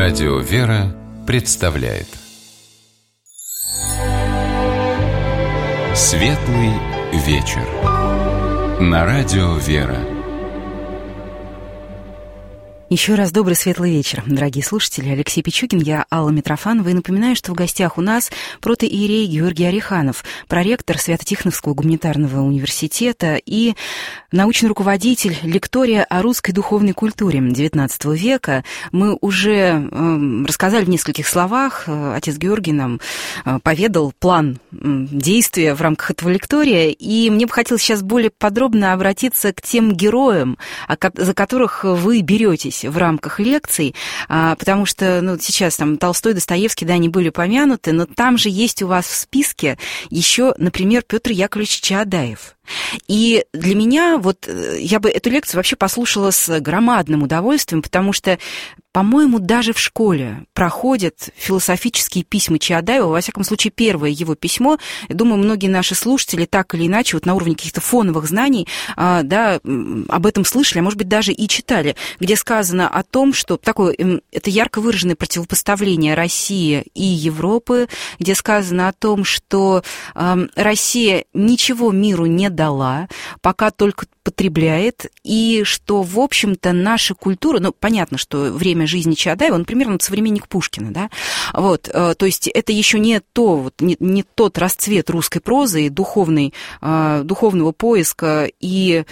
Радио «Вера» представляет Светлый вечер на Радио «Вера». Еще раз добрый светлый вечер, дорогие слушатели. Алексей Пичугин, я Алла Митрофанова. И напоминаю, что в гостях у нас протоиерей Георгий Ореханов, проректор Свято-Тихоновского гуманитарного университета и научный руководитель лектория о русской духовной культуре XIX века. Мы уже рассказали в нескольких словах, отец Георгий нам поведал план действия в рамках этого лектория, и мне бы хотелось сейчас более подробно обратиться к тем героям, за которых вы беретесь в рамках лекций, потому что сейчас там Толстой, Достоевский, да, они были помянуты, но там же есть у вас в списке еще, например, Петр Яковлевич Чаадаев. И для меня, я бы эту лекцию вообще послушала с громадным удовольствием, потому что, по-моему, даже в школе проходят философические письма Чаадаева, во всяком случае, первое его письмо. Я думаю, многие наши слушатели так или иначе, на уровне каких-то фоновых знаний, да, об этом слышали, а может быть, даже и читали, где сказано о том, что это ярко выраженное противопоставление России и Европы, где сказано о том, что Россия ничего миру не дала, пока только потребляет, и что, в общем-то, наша культура, понятно, что время жизни Чаадаева, он примерно современник Пушкина, да, то есть это еще не тот расцвет русской прозы и духовного поиска и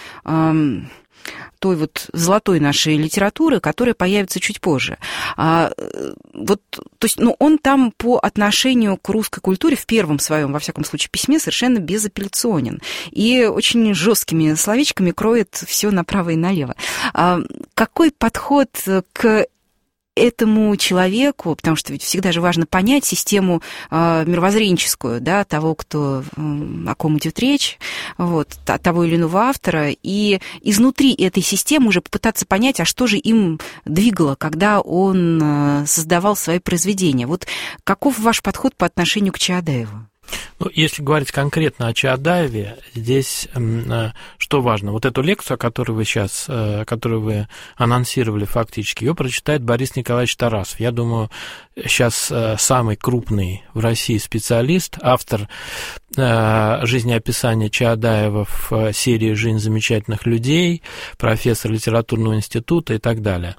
той золотой нашей литературы, которая появится чуть позже. То есть, он там по отношению к русской культуре в первом своем, во всяком случае, письме совершенно безапелляционен и очень жесткими словечками кроет все направо и налево. Какой подход к этому человеку, потому что ведь всегда же важно понять систему мировоззренческую, да, того, о ком идет речь, того или иного автора, и изнутри этой системы уже попытаться понять, а что же им двигало, когда он создавал свои произведения. Каков ваш подход по отношению к Чаадаеву? Если говорить конкретно о Чаадаеве, здесь что важно? Эту лекцию, которую вы анонсировали фактически, ее прочитает Борис Николаевич Тарасов. Я думаю, сейчас самый крупный в России специалист, автор жизнеописания Чаадаева в серии «Жизнь замечательных людей», профессор литературного института и так далее.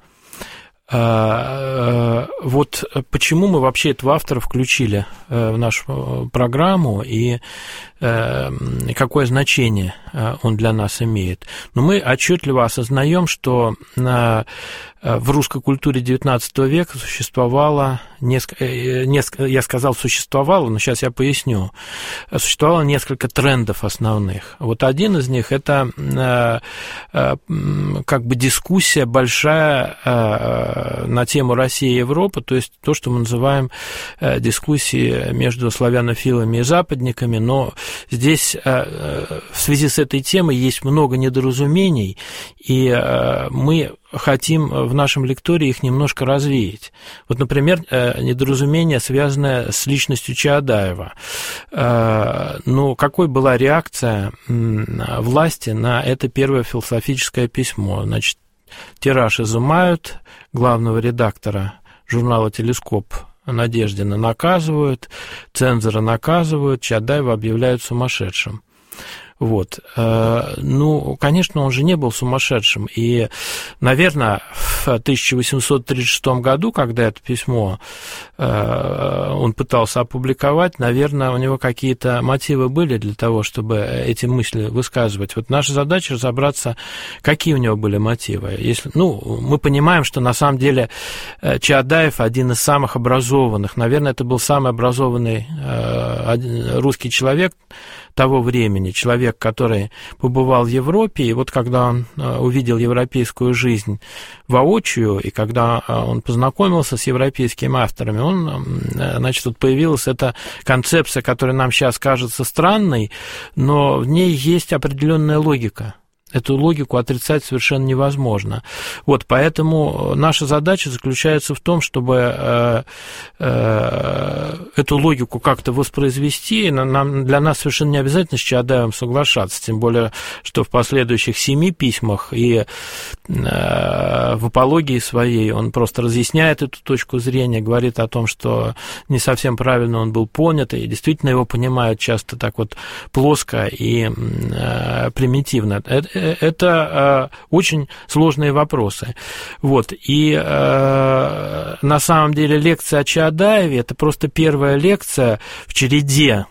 Почему мы вообще этого автора включили в нашу программу и какое значение он для нас имеет? Мы отчетливо осознаем, что в русской культуре XIX века существовало я сказал существовало, но сейчас я поясню. Существовало несколько трендов основных. Один из них – это дискуссия большая на тему России и Европы, то есть то, что мы называем дискуссией между славянофилами и западниками, но здесь в связи с этой темой есть много недоразумений, и мы хотим в нашем лектории их немножко развеять. Например, недоразумение, связанное с личностью Чаадаева. Какой была реакция власти на это первое философическое письмо? Тираж изымают, главного редактора журнала «Телескоп» Надеждина наказывают, цензора наказывают, Чаадаева объявляют сумасшедшим. Конечно, он же не был сумасшедшим. И, наверное, в 1836 году, когда это письмо он пытался опубликовать, наверное, у него какие-то мотивы были для того, чтобы эти мысли высказывать. Наша задача разобраться, какие у него были мотивы. Мы понимаем, что на самом деле Чаадаев один из самых образованных, наверное, это был самый образованный русский человек того времени, человек, который побывал в Европе, и когда он увидел европейскую жизнь воочию, и когда он познакомился с европейскими авторами, появилась эта концепция, которая нам сейчас кажется странной, но в ней есть определенная логика. Эту логику отрицать совершенно невозможно. Вот, поэтому наша задача заключается в том, чтобы эту логику как-то воспроизвести. Для нас совершенно не обязательно с Чаадаевым соглашаться, тем более, что в последующих 7 письмах и в апологии своей он просто разъясняет эту точку зрения, говорит о том, что не совсем правильно он был понят, и действительно его понимают часто так вот плоско и примитивно. Это очень сложные вопросы. Вот. И на самом деле лекция о Чаадаеве – это просто первая лекция в череде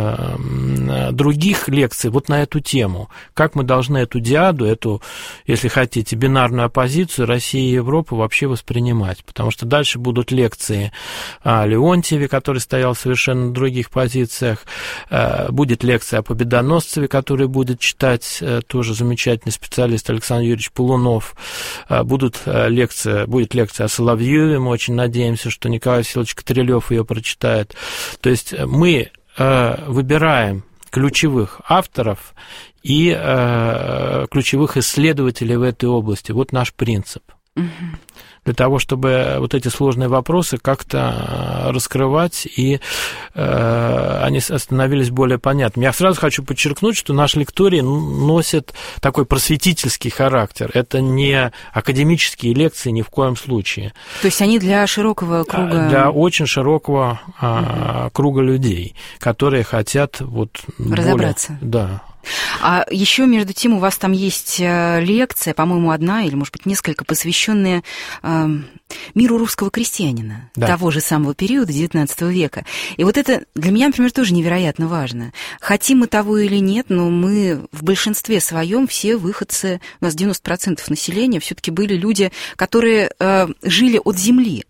других лекций вот на эту тему. Как мы должны эту диаду, эту, если хотите, бинарную оппозицию России и Европы вообще воспринимать. Потому что дальше будут лекции о Леонтьеве, который стоял в совершенно других позициях. Будет лекция о Победоносцеве, который будет читать тоже замечательный специалист Александр Юрьевич Полунов. Будет лекция о Соловьеве. Мы очень надеемся, что Николай Васильевич Катрилёв ее прочитает. То есть мы выбираем ключевых авторов и ключевых исследователей в этой области. Вот наш принцип. Для того, чтобы вот эти сложные вопросы как-то раскрывать, и они становились более понятными. Я сразу хочу подчеркнуть, что наш лекторий носит такой просветительский характер. Это не академические лекции ни в коем случае. То есть они для широкого круга... Для очень широкого круга людей, которые хотят вот разобраться. Да. А еще, между тем, у вас там есть лекция, по-моему, одна или, может быть, несколько, посвященные миру русского крестьянина, да, того же самого периода XIX века. И вот это для меня, например, тоже невероятно важно. Хотим мы того или нет, но мы в большинстве своем все выходцы, у нас 90% населения все-таки были люди, которые жили от земли.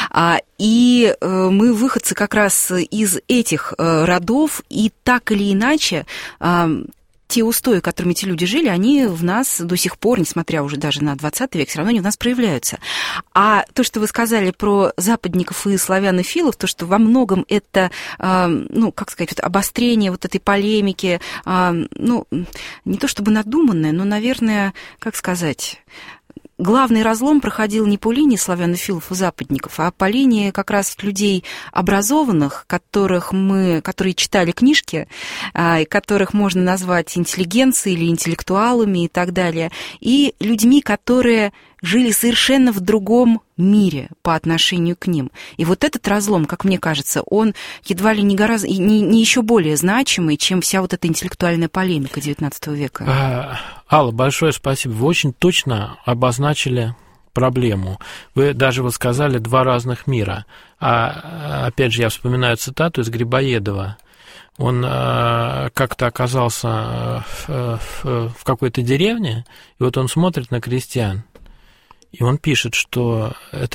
И мы выходцы как раз из этих родов, и так или иначе те устои, которыми эти люди жили, они в нас до сих пор, несмотря уже даже на 20 век, все равно они в нас проявляются. А то, что вы сказали про западников и славянофилов, то, что во многом это, ну, как сказать, вот обострение вот этой полемики, ну, не то чтобы надуманное, но, наверное, как сказать... Главный разлом проходил не по линии славянофилов и западников, а по линии как раз людей образованных, которые читали книжки, которых можно назвать интеллигенцией или интеллектуалами и так далее, и людьми, которые жили совершенно в другом мире по отношению к ним. И вот этот разлом, как мне кажется, он едва ли не гораздо, не еще более значимый, чем вся вот эта интеллектуальная полемика XIX века. Алла, большое спасибо. Вы очень точно обозначили проблему. Вы даже вот сказали «два разных мира». Опять же, я вспоминаю цитату из Грибоедова. Он как-то оказался в какой-то деревне, и вот он смотрит на крестьян, и он пишет, что это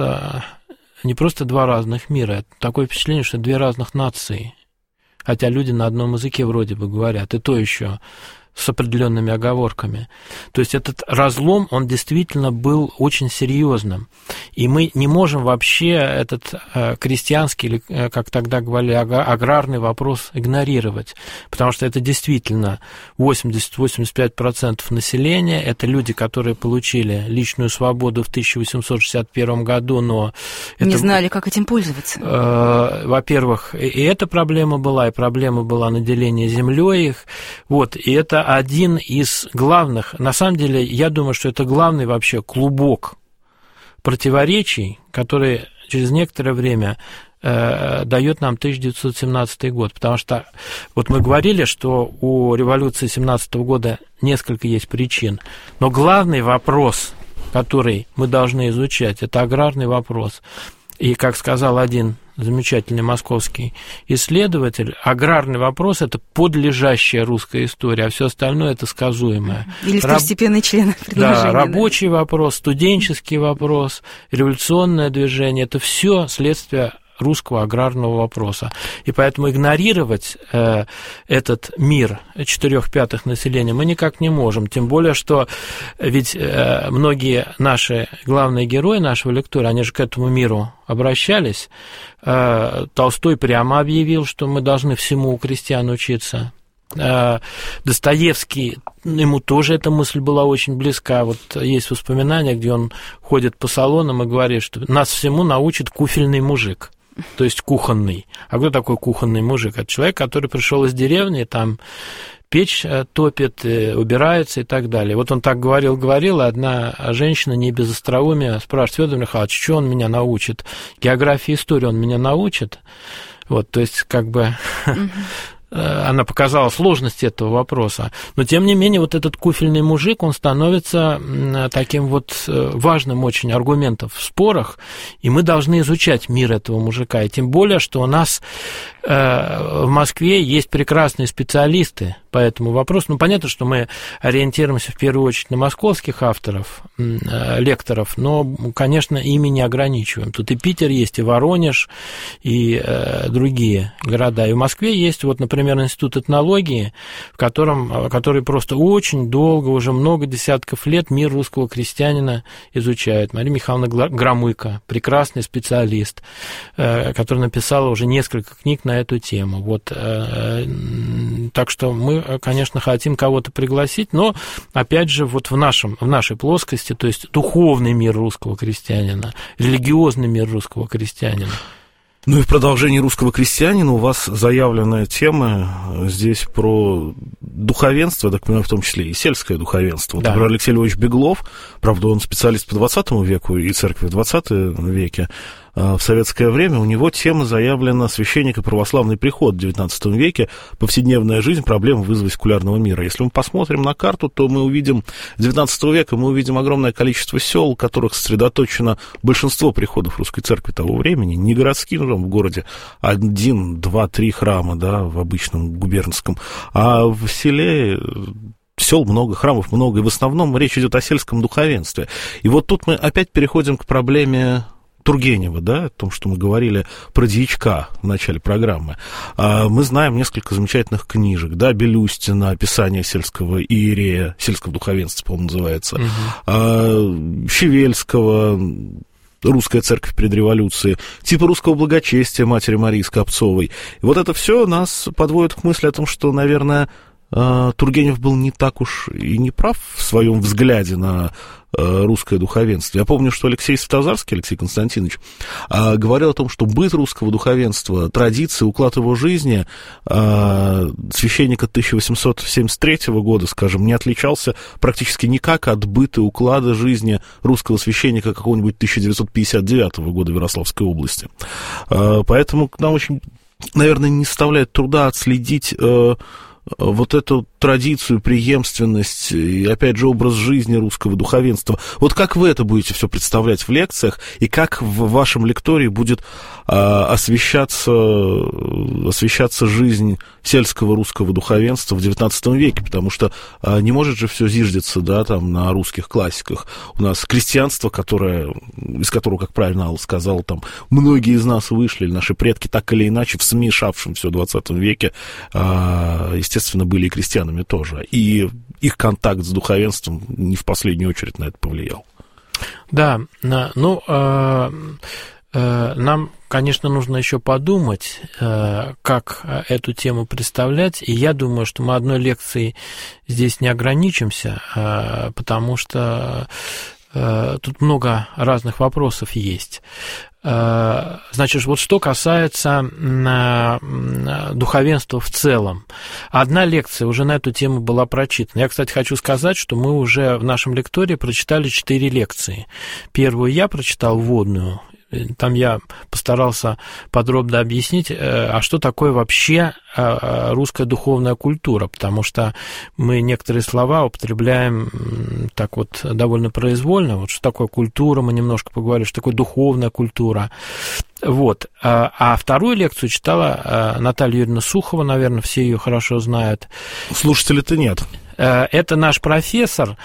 не просто два разных мира, это такое впечатление, что две разных нации, хотя люди на одном языке вроде бы говорят, и то еще с определенными оговорками. То есть этот разлом, он действительно был очень серьезным. И мы не можем вообще этот крестьянский, или, как тогда говорили, аграрный вопрос игнорировать, потому что это действительно 80-85% населения, это люди, которые получили личную свободу в 1861 году, но... Не знали, как этим пользоваться. Во-первых, и эта проблема была, и проблема была наделения землей их, вот, и это один из главных, на самом деле, я думаю, что это главный вообще клубок противоречий, который через некоторое время дает нам 1917 год, потому что вот мы говорили, что у революции 17 года несколько есть причин, но главный вопрос, который мы должны изучать, это аграрный вопрос. И, как сказал один замечательный московский исследователь, аграрный вопрос – это подлежащая русская история, а все остальное – это сказуемое. Или второстепенный член предложения. Да, рабочий вопрос, студенческий вопрос, революционное движение – это все следствие русского аграрного вопроса. И поэтому игнорировать этот мир 4/5 населения мы никак не можем. Тем более, что ведь многие наши главные герои нашего лектория, они же к этому миру обращались. Толстой прямо объявил, что мы должны всему у крестьян учиться. Достоевский, ему тоже эта мысль была очень близка. Вот есть воспоминания, где он ходит по салонам и говорит, что нас всему научит куфельный мужик, то есть кухонный. А кто такой кухонный мужик? Это человек, который пришел из деревни, там печь топит, убирается и так далее. Вот он так говорил, и одна женщина не без остроумия спрашивает: Фёдор Михайлович, что он меня научит? Географии, истории он меня научит? Вот, то есть, как бы... Она показала сложность этого вопроса. Но, тем не менее, вот этот куфельный мужик, он становится таким вот важным очень аргументом в спорах, и мы должны изучать мир этого мужика. И тем более, что у нас в Москве есть прекрасные специалисты по этому вопросу. Ну, понятно, что мы ориентируемся в первую очередь на московских авторов, лекторов, но, конечно, ими не ограничиваем. Тут и Питер есть, и Воронеж, и другие города. И в Москве есть, вот, например, Институт этнологии, который просто очень долго, уже много десятков лет мир русского крестьянина изучает. Мария Михайловна Громыко, прекрасный специалист, который написала уже несколько книг на эту тему. Вот, так что мы, конечно, хотим кого-то пригласить, но, опять же, вот в нашей плоскости, то есть духовный мир русского крестьянина, религиозный мир русского крестьянина. Ну и в продолжении русского крестьянина у вас заявленная тема здесь про духовенство, я так понимаю, в том числе и сельское духовенство. Да. Например, Алексей Львович Беглов, правда, он специалист по 20 веку и церкви в 20 веке, в советское время у него тема заявлена «Священник и православный приход в XIX веке. Повседневная жизнь. Проблемы вызова секулярного мира». Если мы посмотрим на карту, то мы увидим XIX века, мы увидим огромное количество сел, в которых сосредоточено большинство приходов русской церкви того времени, не городские, ну, там в городе 1, 2, 3 храма, да, в обычном губернском, а в селе... Сел много, храмов много, и в основном речь идет о сельском духовенстве. И вот тут мы опять переходим к проблеме Тургенева, да, о том, что мы говорили про дьячка в начале программы. Мы знаем несколько замечательных книжек, да, Белюстина, «Описание сельского иерея», сельского духовенства, по-моему, называется, Щевельского, «Русская церковь перед революцией», типа «Русского благочестия» матери Марии Скопцовой. И вот это все нас подводит к мысли о том, что, наверное, Тургенев был не так уж и не прав в своем взгляде на русское духовенство. Я помню, что Алексей Святозарский, Алексей Константинович, говорил о том, что быт русского духовенства, традиции, уклад его жизни священника 1873 года, скажем, не отличался практически никак от быта и уклада жизни русского священника какого-нибудь 1959 года в Ярославской области. Поэтому нам очень, наверное, не составляет труда отследить вот эту традицию, преемственность и, опять же, образ жизни русского духовенства. Вот как вы это будете все представлять в лекциях, и как в вашем лектории будет освещаться жизнь сельского русского духовенства в XIX веке, потому что не может же все зиждиться, да, там, на русских классиках. У нас крестьянство, из которого, как правильно Алла сказала, там, многие из нас вышли, наши предки так или иначе в смешавшемся XX веке, естественно, были и крестьянами тоже. И их контакт с духовенством не в последнюю очередь на это повлиял. Да, ну, нам, конечно, нужно еще подумать, как эту тему представлять, и я думаю, что мы одной лекцией здесь не ограничимся, потому что тут много разных вопросов есть. Значит, вот что касается духовенства в целом. Одна лекция уже на эту тему была прочитана. Я, кстати, хочу сказать, что мы уже в нашем лектории прочитали 4 лекции. Первую я прочитал, вводную. Там я постарался подробно объяснить, а что такое вообще русская духовная культура, потому что мы некоторые слова употребляем так вот довольно произвольно. Вот что такое культура, мы немножко поговорили, что такое духовная культура. Вот. А вторую лекцию читала Наталья Юрьевна Сухова, наверное, все ее хорошо знают. Слушателей-то нет. Это наш профессор,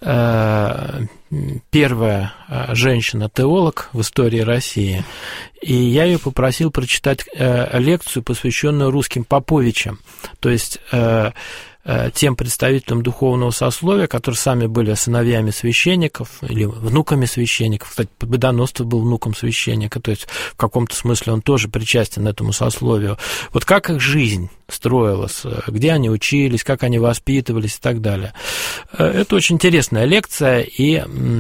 первая женщина-теолог в истории России, и я ее попросил прочитать лекцию, посвященную русским поповичам, то есть тем представителям духовного сословия, которые сами были сыновьями священников или внуками священников. Кстати, Победоносцев был внуком священника, то есть в каком-то смысле он тоже причастен этому сословию. Вот как их жизнь строилась, где они учились, как они воспитывались и так далее. Это очень интересная лекция, и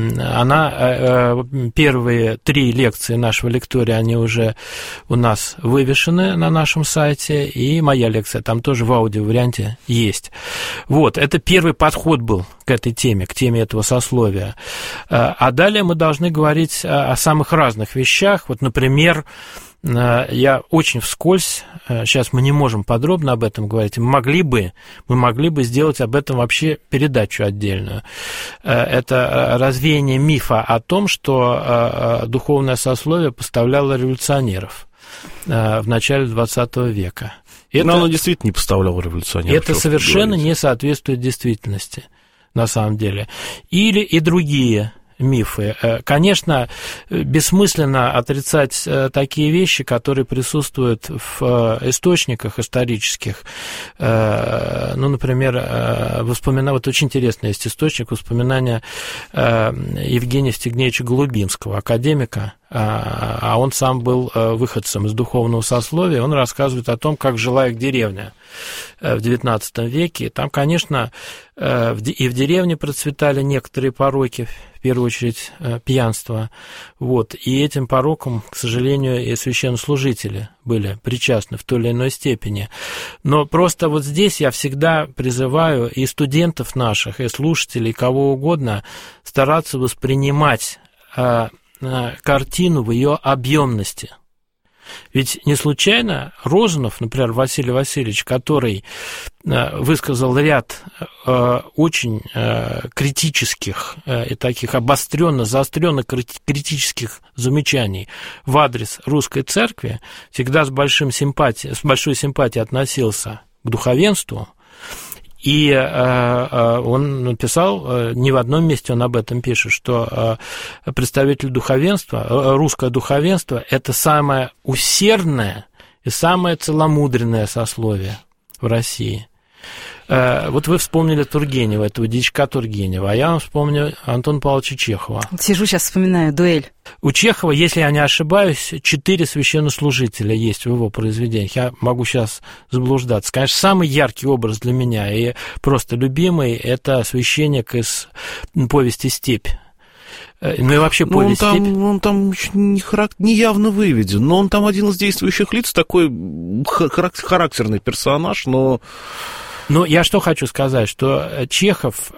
она, первые 3 лекции нашего лектория, они уже у нас вывешены на нашем сайте, и моя лекция там тоже в аудиоварианте есть. Вот, это первый подход был к этой теме, к теме этого сословия. А далее мы должны говорить о самых разных вещах. Вот, например, я очень вскользь, сейчас мы не можем подробно об этом говорить, мы могли бы сделать об этом вообще передачу отдельную. Это развеяние мифа о том, что духовное сословие поставляло революционеров в начале XX века. Но оно действительно не поставляло революционеров. Это совершенно не соответствует действительности, на самом деле. Или и другие мифы. Конечно, бессмысленно отрицать такие вещи, которые присутствуют в источниках исторических. Ну, например, вот очень интересный есть источник, воспоминания Евгения Евстигнеевича Голубинского, академика, а он сам был выходцем из духовного сословия. Он рассказывает о том, как жила их деревня в XIX веке. Там, конечно, и в деревне процветали некоторые пороки, в первую очередь пьянство. Вот. И этим порокам, к сожалению, и священнослужители были причастны в той или иной степени. Но просто вот здесь я всегда призываю и студентов наших, и слушателей, кого угодно, стараться воспринимать картину в ее объемности. Ведь не случайно Розанов, например, Василий Васильевич, который высказал ряд очень критических и таких обостренно, заостренно критических замечаний в адрес русской церкви, всегда с большой симпатией относился к духовенству. И он написал, не в одном месте он об этом пишет, что представитель духовенства, русское духовенство, это самое усердное и самое целомудренное сословие в России. Вот вы вспомнили Тургенева, этого дьячка Тургенева, а я вам вспомню Антона Павловича Чехова. Сижу сейчас, вспоминаю «Дуэль». У Чехова, если я не ошибаюсь, 4 священнослужителя есть в его произведениях. Я могу сейчас заблуждаться. Конечно, самый яркий образ для меня и просто любимый – это священник из повести «Степь». Ну и вообще повесть «Степь». Он там не явно выведен, но он там один из действующих лиц, такой характерный персонаж, но... Ну, я что хочу сказать, что Чехов,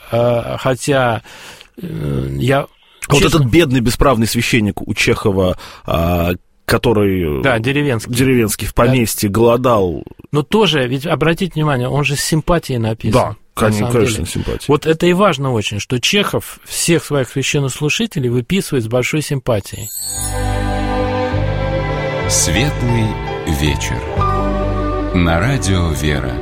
хотя я... Вот этот бедный бесправный священник у Чехова, который... Да, деревенский в поместье, да, голодал. Но тоже, ведь обратите внимание, он же с симпатией написан. Да, конечно, симпатия. Вот это и важно очень, что Чехов всех своих священнослужителей выписывает с большой симпатией. Светлый вечер. На радио «Вера».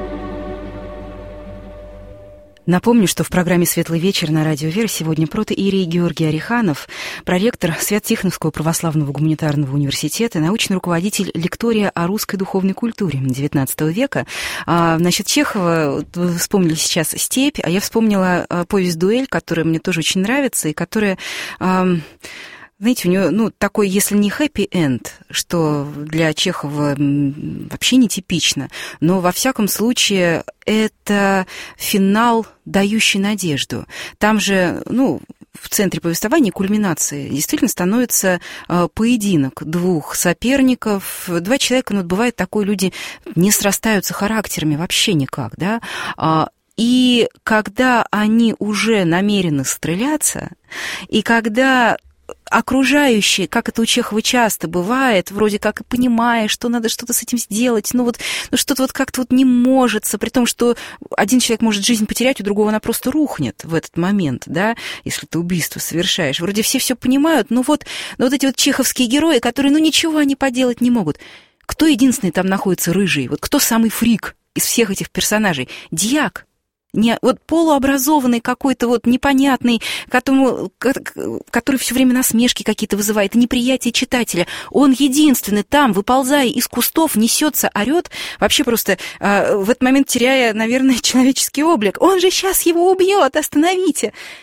Напомню, что в программе «Светлый вечер» на радио «Вера» сегодня протоиерей Георгий Ореханов, проректор Свято-Тихоновского православного гуманитарного университета, научный руководитель лектория о русской духовной культуре XIX века. Насчет Чехова, вы вспомнили сейчас «Степь», а я вспомнила повесть «Дуэль», которая мне тоже очень нравится, и которая... Знаете, у него, такой, если не хэппи-энд, что для Чехова вообще нетипично, но, во всяком случае, это финал, дающий надежду. Там же, в центре повествования, кульминации, действительно становится поединок 2 соперников. 2 человека, бывает такое, люди не срастаются характерами вообще никак, да, и когда они уже намерены стреляться, и когда... окружающие, как это у Чехова часто бывает, вроде как и понимая, что надо что-то с этим сделать, что-то как-то не может, при том, что один человек может жизнь потерять, у другого она просто рухнет в этот момент, да, если ты убийство совершаешь. Вроде все понимают, но вот эти вот чеховские герои, которые, ничего они поделать не могут. Кто единственный там находится рыжий? Вот кто самый фрик из всех этих персонажей? Дьяк. Полуобразованный какой-то непонятный, который все время насмешки какие-то вызывает, и неприятие читателя. Он единственный там, выползая из кустов, несется, орет, вообще просто в этот момент теряя, наверное, человеческий облик. Он же сейчас его убьет, остановите!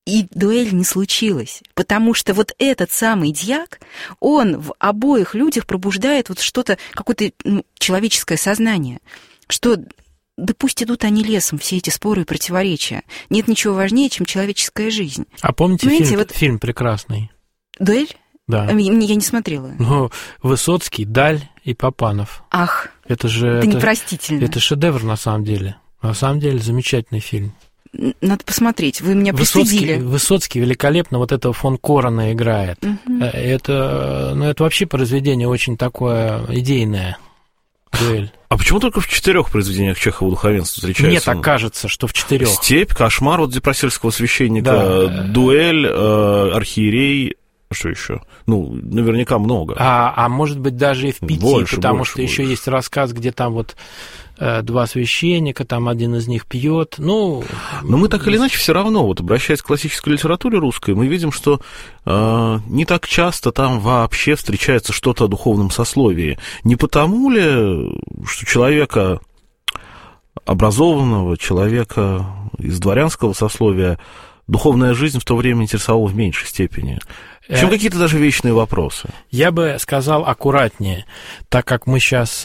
и дуэль не случилась, потому что вот этот самый дьяк, он в обоих людях пробуждает вот что-то, какое-то человеческое сознание, что да пусть идут они лесом, все эти споры и противоречия. Нет ничего важнее, чем человеческая жизнь. А помните фильм прекрасный? «Дуэль»? Да. Я не смотрела. Ну, Высоцкий, Даль и Папанов. Ах, это непростительно. Это шедевр на самом деле. На самом деле замечательный фильм. Надо посмотреть, вы меня пристыдили. Высоцкий великолепно вот этого фон Корона играет. Угу. Это вообще произведение очень такое идейное. Дуэль. А почему только в 4 произведениях Чехова духовенство встречается? Мне так кажется, что в 4. «Степь», «Кошмар» от Депросельского священника, да. «Дуэль», «Архиерей». Что еще? Ну, наверняка много. А может быть, даже и в 5, больше, потому больше, что еще есть рассказ, где там вот 2 священника, там один из них пьет. Но мы так или иначе все равно, вот обращаясь к классической литературе русской, мы видим, что не так часто там вообще встречается что-то о духовном сословии. Не потому ли, что человека образованного, человека из дворянского сословия духовная жизнь в то время интересовала в меньшей степени? Причем какие-то даже вечные вопросы. Я бы сказал аккуратнее, так как мы сейчас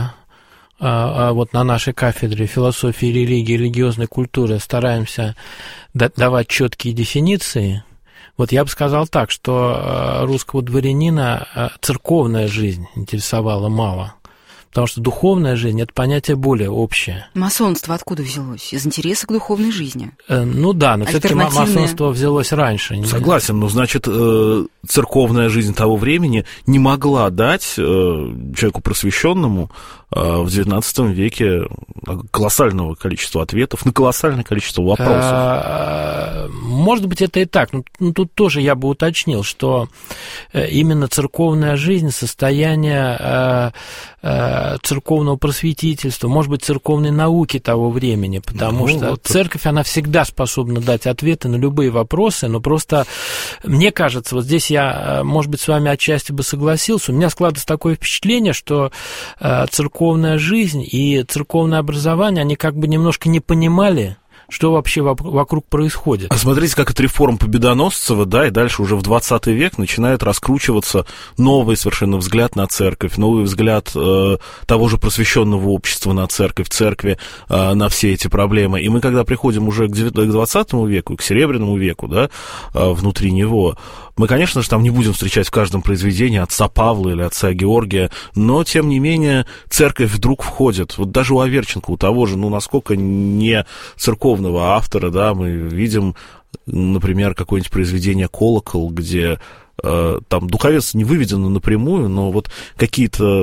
вот на нашей кафедре философии, религии, религиозной культуры стараемся давать четкие дефиниции. Вот я бы сказал так, что русского дворянина церковная жизнь интересовала мало. Потому что духовная жизнь – это понятие более общее. Масонство откуда взялось? Из интереса к духовной жизни. Ну да, но все-таки масонство взялось раньше. Согласен, но значит, церковная жизнь того времени не могла дать человеку просвещенному в XIX веке колоссального количества ответов на колоссальное количество вопросов. Может быть, это и так. Но тут тоже я бы уточнил, что именно церковная жизнь, состояние церковного просветительства, может быть, церковной науки того времени, потому что церковь, она всегда способна дать ответы на любые вопросы, но просто, мне кажется, вот здесь я, может быть, с вами отчасти бы согласился, у меня складывается такое впечатление, что церковная жизнь и церковное образование, они как бы немножко не понимали, что вообще вокруг происходит. А смотрите, как от реформ Победоносцева, да, и дальше уже в 20 век начинает раскручиваться новый совершенно взгляд на церковь, новый взгляд того же просвещенного общества на церковь, церкви на все эти проблемы. И мы, когда приходим уже к 20 веку, к Серебряному веку, да, внутри него, мы, конечно же, там не будем встречать в каждом произведении отца Павла или отца Георгия, но, тем не менее, церковь вдруг входит. Вот даже у Аверченко, у того же, насколько не церковного автора, да, мы видим, например, какое-нибудь произведение «Колокол», где там духовенство не выведено напрямую, но вот какие-то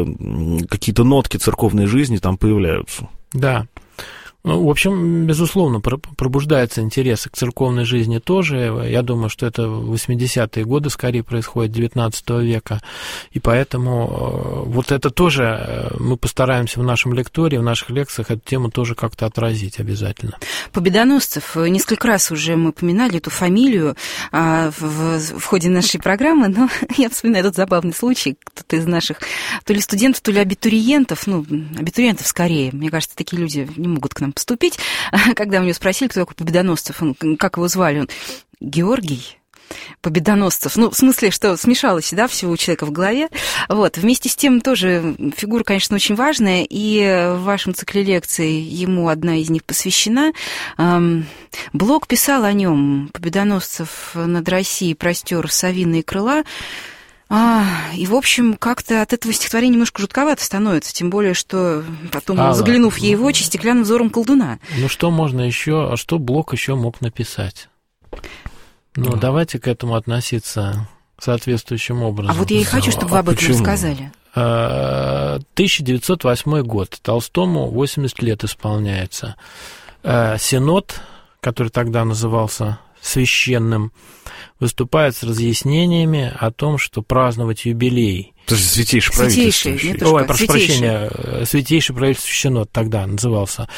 нотки церковной жизни там появляются. Да. Ну, в общем, безусловно, пробуждается интерес к церковной жизни тоже. Я думаю, что это в 80-е годы скорее происходит, 19 века. И поэтому вот это тоже мы постараемся в нашем лектории, в наших лекциях эту тему тоже как-то отразить обязательно. Победоносцев. Несколько раз уже мы упоминали эту фамилию в ходе нашей программы, но я вспоминаю этот забавный случай. Кто-то из наших то ли студентов, то ли абитуриентов, абитуриентов скорее, мне кажется, такие люди не могут к нам поступить, когда у него спросили, кто такой Победоносцев, как его звали, он Георгий Победоносцев. В смысле, что смешалось, да, все у человека в голове. Вот. Вместе с тем тоже фигура, конечно, очень важная, и в вашем цикле лекций ему одна из них посвящена. Блок писал о нем. Победоносцев над Россией простер совиные крыла. И, в общем, как-то от этого стихотворения немножко жутковато становится, тем более, что потом, заглянув ей в очи, стеклянным взором колдуна. Что можно еще, что Блок еще мог написать? Давайте к этому относиться соответствующим образом. А вот я и хочу, чтобы вы об этом рассказали. 1908 год, Толстому 80 лет исполняется. Синод, который тогда назывался священным, выступает с разъяснениями о том, что праздновать юбилей. То есть святейший правительство. Прошу прощения, святейший правительство Синод тогда назывался.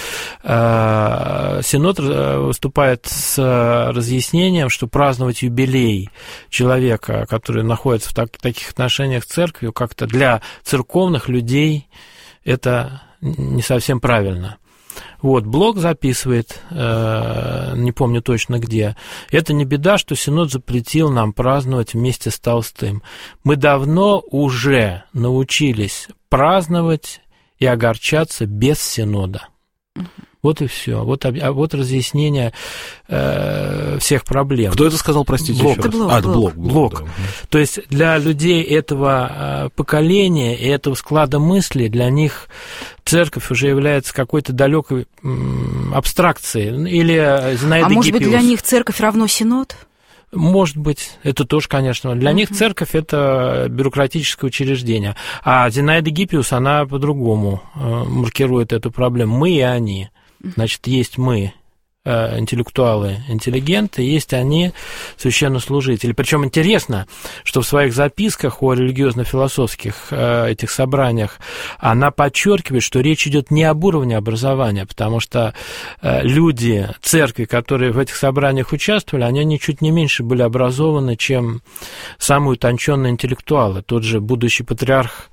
Синод выступает с разъяснением, что праздновать юбилей человека, который находится в таких отношениях с церковью, как-то для церковных людей это не совсем правильно. Вот, Блок записывает, не помню точно где. Это не беда, что Синод запретил нам праздновать вместе с Толстым. Мы давно уже научились праздновать и огорчаться без Синода. Вот и все. Вот разъяснение всех проблем. Кто это сказал, простите? Блок. Еще раз? Блок. Да. То есть для людей этого поколения и этого склада мыслей, для них церковь уже является какой-то далекой абстракцией. Или Зинаида Гиппиус. Может быть, для них церковь равно Синод? Может быть, это тоже, конечно. Для них церковь – это бюрократическое учреждение. А Зинаида Гиппиус, она по-другому маркирует эту проблему. Мы и они. Значит, есть мы, интеллектуалы, интеллигенты, есть они, священнослужители. Причем интересно, что в своих записках о религиозно-философских этих собраниях она подчеркивает, что речь идет не об уровне образования, потому что люди церкви, которые в этих собраниях участвовали, они ничуть не меньше были образованы, чем самые утонченные интеллектуалы. Тот же будущий патриарх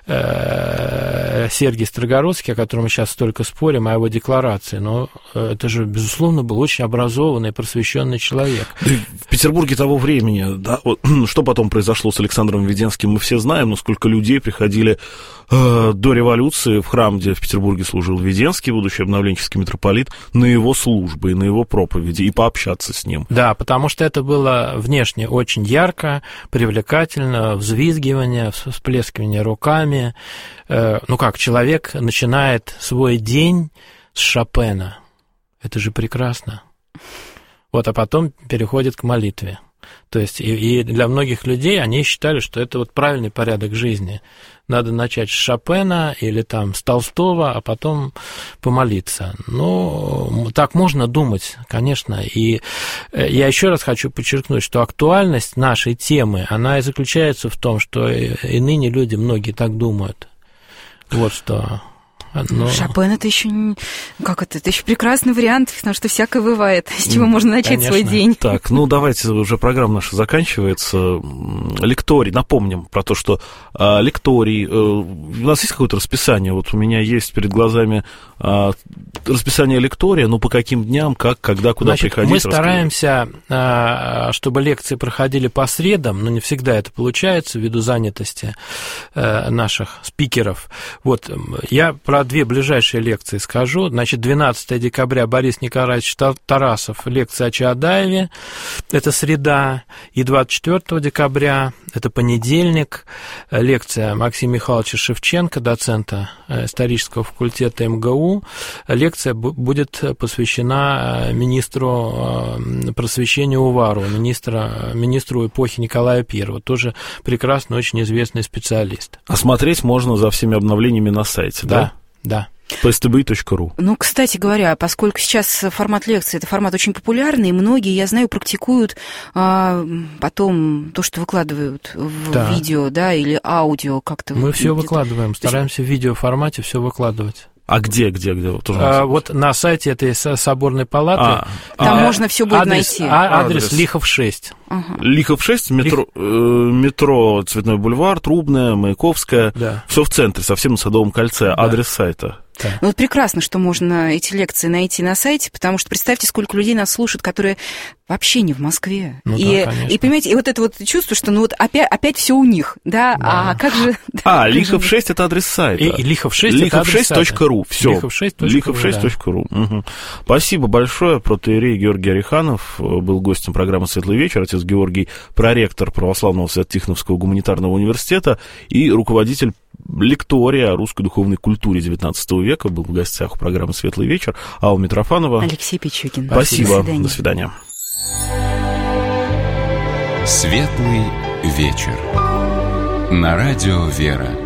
Сергий Строгородский, о котором мы сейчас столько спорим, о его декларации, но это же, безусловно, был очень образованный, просвещенный человек. В Петербурге того времени, да, вот, что потом произошло с Александром Введенским, мы все знаем, но сколько людей приходили до революции в храм, где в Петербурге служил Введенский, будущий обновленческий митрополит, на его службы и на его проповеди, и пообщаться с ним. Да, потому что это было внешне очень ярко, привлекательно, взвизгивание, всплескивание руками. Ну как, человек начинает свой день с Шопена. Это же прекрасно. Вот, а потом переходит к молитве. То есть и для многих людей они считали, что это вот правильный порядок жизни. Надо начать с Шопена или там с Толстого, а потом помолиться. Ну, так можно думать, конечно. И я еще раз хочу подчеркнуть, что актуальность нашей темы, она и заключается в том, что и ныне люди, многие так думают. Вот что... Но... Шопен это еще это еще прекрасный вариант, потому что всякое бывает, с чего можно начать свой день. Так, ну давайте, уже программа наша заканчивается. Лекторий, напомним про то, что лекторий, у нас есть какое-то расписание? Вот у меня есть перед глазами расписание лектория, но по каким дням, как, когда, куда приходить? Мы стараемся, чтобы лекции проходили по средам, но не всегда это получается ввиду занятости наших спикеров. Вот, я про две ближайшие лекции скажу. Значит, 12 декабря Борис Николаевич Тарасов, лекция о Чаадаеве, это среда, и 24 декабря, это понедельник, лекция Максима Михайловича Шевченко, доцента исторического факультета МГУ. Лекция будет посвящена министру просвещения Увару, министру эпохи Николая I, тоже прекрасный, очень известный специалист. А смотреть можно за всеми обновлениями на сайте, да? Да. pstbi.ru. Ну, кстати говоря, поскольку сейчас формат лекции, это формат очень популярный, многие, я знаю, практикуют потом то, что выкладывают в видео, да, или аудио как-то. Мы все выкладываем, стараемся в видеоформате все выкладывать. А где? Вот на сайте этой соборной палаты. Там можно все будет найти. Адрес Лихов 6. Лихов 6, метро Цветной бульвар, Трубная, Маяковская. Да. Все в центре, совсем на Садовом кольце. Да. Адрес сайта. Да. Ну, вот прекрасно, что можно эти лекции найти на сайте, потому что представьте, сколько людей нас слушают, которые вообще не в Москве. Ну, и понимаете, и вот это вот чувство, что ну вот опять все у них, да, а как же... Лихов 6 это адрес сайта. И Лихов 6 это адрес сайта. Лихов6.ру, все. Лихов6.ру. Угу. Спасибо большое. Протоиерей Георгий Ореханов был гостем программы «Светлый вечер». Отец Георгий, проректор Православного Свято-Тихоновского гуманитарного университета и руководитель лектория о русской духовной культуре XIX века, был в гостях у программы «Светлый вечер». Алла Митрофанова. Алексей Пичугин. Спасибо. До свидания. «Светлый вечер» на радио «Вера».